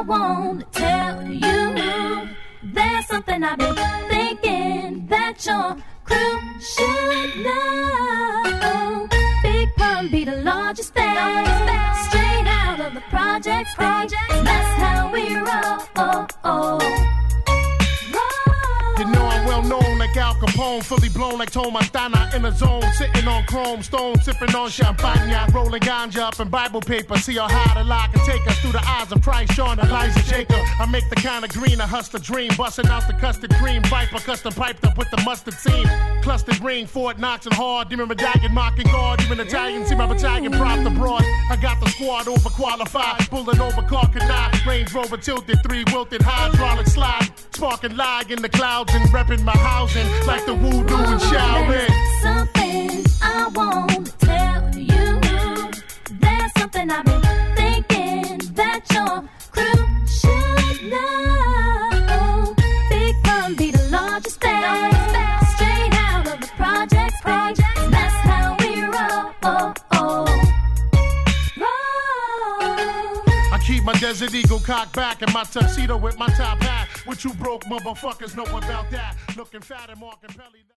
won't tell you. There's something I've been thinking that your crew should know. Big Pun be the largest fan, straight out of the projects. That's how we roll. You know I'm well known like Al Capone, fully blown like Tom Montana in the zone, sitting on chrome stone, sipping on champagne, rolling ganja up in Bible paper. See how high the lie can take us through the eyes of Christ, Sean, Elijah, Jacob. I make the kind of green, a hustler dream, busting out the custard cream, Viper custom piped up with the mustard seam, clustered ring, Fort Knox and hard, demon medallion, mocking guard, even Italian, see my battalion propped abroad. I got the squad overqualified, pulling over car canine, Range Rover tilted, 3 wilted hydraulic slide, sparking lie in the clouds and repping my housing like the voodoo and Shaolin. There's something I won't tell you. There's something I've been thinking that your crew should know. Big Pun be the largest fan, straight out of the projects. That's how we roll. I keep my Desert Eagle cocked back and my tuxedo with my top hat. What you broke motherfuckers know about that. Looking fat and Mark and Pelly.